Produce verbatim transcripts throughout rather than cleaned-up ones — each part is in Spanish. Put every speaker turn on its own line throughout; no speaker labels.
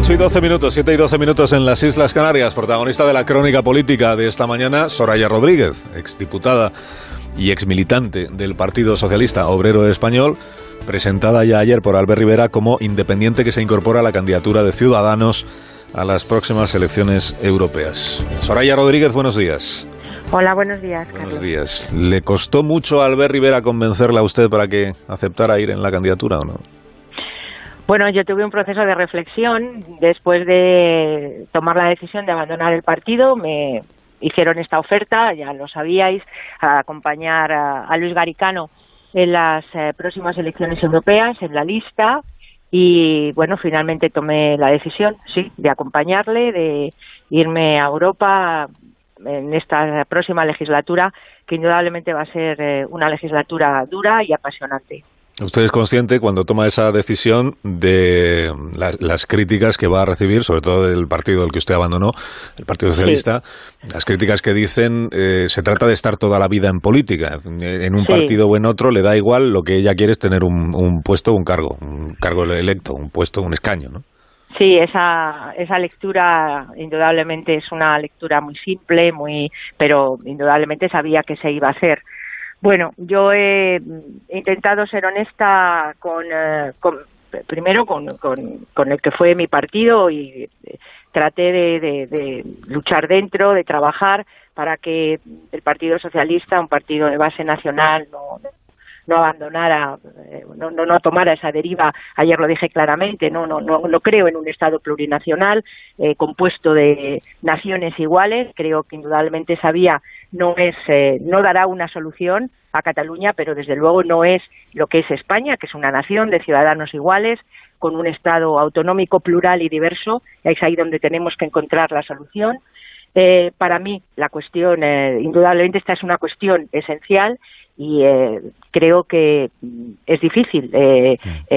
ocho y doce minutos, siete y doce minutos en las Islas Canarias. Protagonista de la crónica política de esta mañana, Soraya Rodríguez, exdiputada y exmilitante del Partido Socialista Obrero Español, presentada ya ayer por Albert Rivera como independiente que se incorpora a la candidatura de Ciudadanos a las próximas elecciones europeas. Soraya Rodríguez, buenos días.
Hola, buenos días, Carlos.
Buenos días. ¿Le costó mucho a Albert Rivera convencerla a usted para que aceptara ir en la candidatura o no?
Bueno, yo tuve un proceso de reflexión después de tomar la decisión de abandonar el partido. Me hicieron esta oferta, ya lo sabíais, a acompañar a, a Luis Garicano en las eh, próximas elecciones europeas, en la lista, y bueno, finalmente tomé la decisión, sí, de acompañarle, de irme a Europa en esta próxima legislatura, que indudablemente va a ser eh, una legislatura dura y apasionante.
Usted es consciente, cuando toma esa decisión, de la, las críticas que va a recibir, sobre todo del partido del que usted abandonó, el Partido Socialista, sí. Las críticas que dicen, eh, se trata de estar toda la vida en política, en un sí. partido o en otro, le da igual, lo que ella quiere es tener un, un puesto, un cargo, un cargo electo, un puesto, un escaño, ¿no?
Sí, esa, esa lectura indudablemente es una lectura muy simple, muy, pero indudablemente sabía que se iba a hacer. Bueno, yo he intentado ser honesta con, eh, con primero con, con, con el que fue mi partido y eh, traté de, de, de luchar dentro, de trabajar para que el Partido Socialista, un partido de base nacional, no, no abandonara, eh, no, no, no tomara esa deriva. Ayer lo dije claramente, no, no, no, no creo en un Estado plurinacional eh, compuesto de naciones iguales. Creo que indudablemente esa vía no es, eh, no dará una solución a Cataluña, pero desde luego no es lo que es España, que es una nación de ciudadanos iguales, con un Estado autonómico, plural y diverso. Es ahí donde tenemos que encontrar la solución. Eh, para mí, la cuestión, eh, indudablemente esta es una cuestión esencial, y eh, creo que es difícil eh,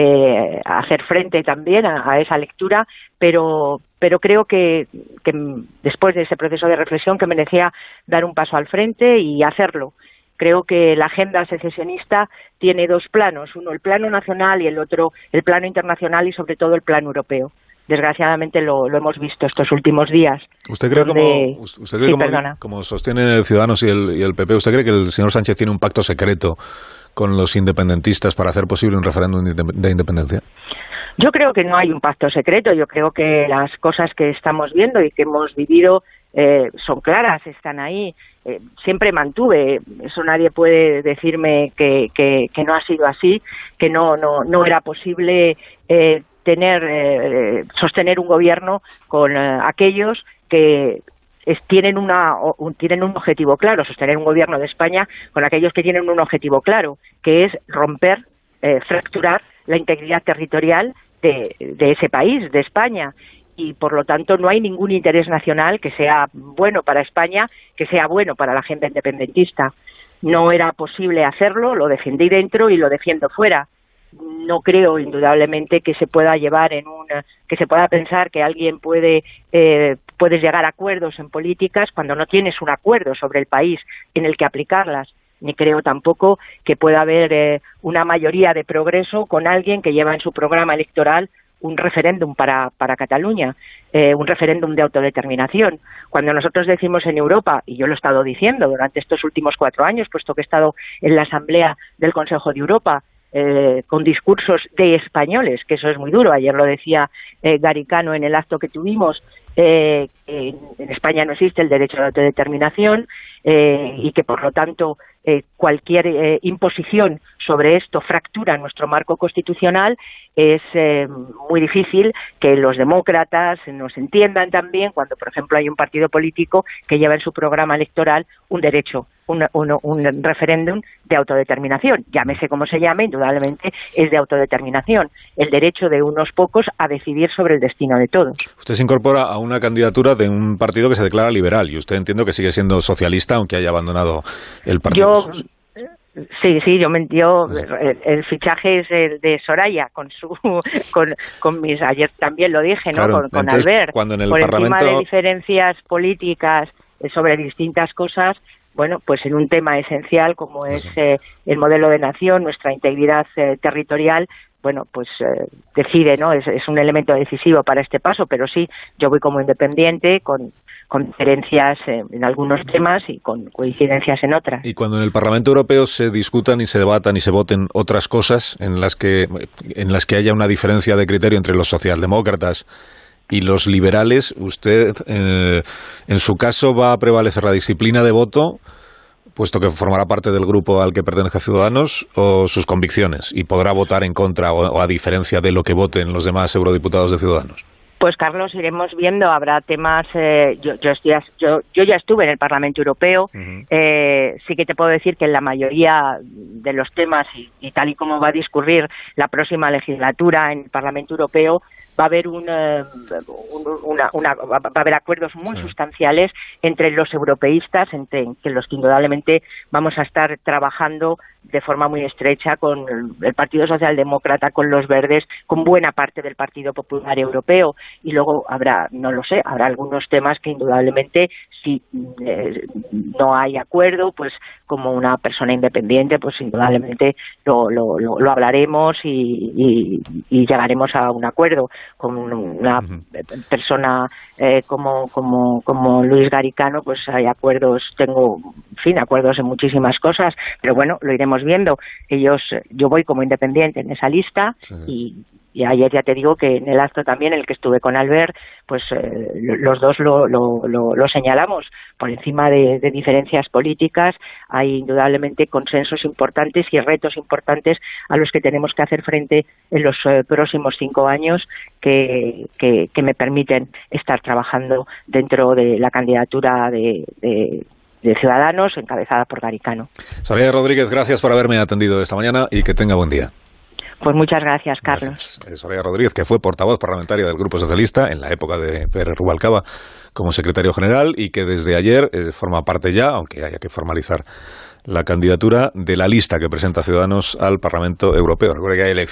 eh, hacer frente también a, a esa lectura, pero pero creo que, que después de ese proceso de reflexión que merecía dar un paso al frente y hacerlo. Creo que la agenda secesionista tiene dos planos, uno el plano nacional y el otro el plano internacional y sobre todo el plano europeo. Desgraciadamente lo, lo hemos visto estos últimos días.
¿Usted cree,
donde...
como, usted cree
sí,
como, como sostienen el Ciudadanos y el, y el P P, ¿usted cree que el señor Sánchez tiene un pacto secreto con los independentistas para hacer posible un referéndum de independencia?
Yo creo que no hay un pacto secreto. Yo creo que las cosas que estamos viendo y que hemos vivido eh, son claras, están ahí. Eh, siempre mantuve, eso nadie puede decirme que, que, que no ha sido así, que no, no, no era posible eh, tener eh, sostener un gobierno con eh, aquellos que es, tienen una un, tienen un objetivo claro, sostener un gobierno de España con aquellos que tienen un objetivo claro, que es romper, eh, fracturar la integridad territorial de, de ese país, de España. Y por lo tanto no hay ningún interés nacional que sea bueno para España, que sea bueno para la agenda independentista. No era posible hacerlo, lo defendí dentro y lo defiendo fuera. No creo indudablemente que se pueda llevar en una, que se pueda pensar que alguien puede eh, puedes llegar a acuerdos en políticas cuando no tienes un acuerdo sobre el país en el que aplicarlas. Ni creo tampoco que pueda haber eh, una mayoría de progreso con alguien que lleva en su programa electoral un referéndum para, para Cataluña, eh, un referéndum de autodeterminación. Cuando nosotros decimos en Europa, y yo lo he estado diciendo durante estos últimos cuatro años, puesto que he estado en la Asamblea del Consejo de Europa, eh, con discursos de españoles, que eso es muy duro, ayer lo decía eh, Garicano en el acto que tuvimos, eh, en, en España no existe el derecho de autodeterminación, eh, y que por lo tanto eh, cualquier eh, imposición sobre esto fractura nuestro marco constitucional. Es eh, muy difícil que los demócratas nos entiendan también cuando, por ejemplo, hay un partido político que lleva en su programa electoral un derecho, un, un, un referéndum de autodeterminación. Llámese como se llame, indudablemente es de autodeterminación. El derecho de unos pocos a decidir sobre el destino de todos.
Usted se incorpora a una candidatura de un partido que se declara liberal y usted entiendo que sigue siendo socialista aunque haya abandonado el partido.
Yo... Sí, sí, yo, me, yo el, el fichaje es el de Soraya, con su, con, con mis, ayer también lo dije, ¿no?
Claro,
con, con
entonces,
Albert,
cuando en el
por
Parlamento...
encima de diferencias políticas sobre distintas cosas, bueno, pues en un tema esencial como es eh, el modelo de nación, nuestra integridad eh, territorial, bueno, pues eh, decide, ¿no? Es, es un elemento decisivo para este paso, pero sí, yo voy como independiente, con, con diferencias en, en algunos temas y con coincidencias en otras.
Y cuando en el Parlamento Europeo se discutan y se debatan y se voten otras cosas en las que, en las que haya una diferencia de criterio entre los socialdemócratas y los liberales, ¿usted, eh, en su caso, va a prevalecer la disciplina de voto, puesto que formará parte del grupo al que pertenece Ciudadanos, o sus convicciones, y podrá votar en contra o, o a diferencia de lo que voten los demás eurodiputados de Ciudadanos?
Pues, Carlos, iremos viendo. Habrá temas... Eh, yo, yo, estoy, yo, yo ya estuve en el Parlamento Europeo. Uh-huh. Eh, sí que te puedo decir que en la mayoría de los temas, y, y tal y como va a discurrir la próxima legislatura en el Parlamento Europeo, va a haber un, uh, un, una, una, va a haber acuerdos muy sí. sustanciales entre los europeístas, entre que los que indudablemente vamos a estar trabajando de forma muy estrecha con el Partido Socialdemócrata, con los Verdes, con buena parte del Partido Popular Europeo, y luego habrá, no lo sé, habrá algunos temas que indudablemente si eh, no hay acuerdo, pues como una persona independiente, pues indudablemente lo, lo, lo, lo hablaremos y, y, y llegaremos a un acuerdo. Con una uh-huh. persona eh, como, como, como Luis Garicano, pues hay acuerdos, tengo, en fin, acuerdos en muchísimas cosas, pero bueno, lo iremos viendo. Ellos, yo voy como independiente en esa lista sí. y, y ayer ya te digo que en el acto también, en el que estuve con Albert, pues eh, los dos lo, lo, lo, lo señalamos. Por encima de, de diferencias políticas hay indudablemente consensos importantes y retos importantes a los que tenemos que hacer frente en los eh, próximos cinco años que, que, que me permiten estar trabajando dentro de la candidatura de, de de Ciudadanos, encabezada por Garicano.
Soraya Rodríguez, gracias por haberme atendido esta mañana y que tenga buen día.
Pues muchas gracias, Carlos.
Gracias. Soraya Rodríguez, que fue portavoz parlamentaria del Grupo Socialista en la época de Pérez Rubalcaba como secretario general y que desde ayer eh, forma parte ya, aunque haya que formalizar la candidatura, de la lista que presenta Ciudadanos al Parlamento Europeo. Recuerda que hay elecciones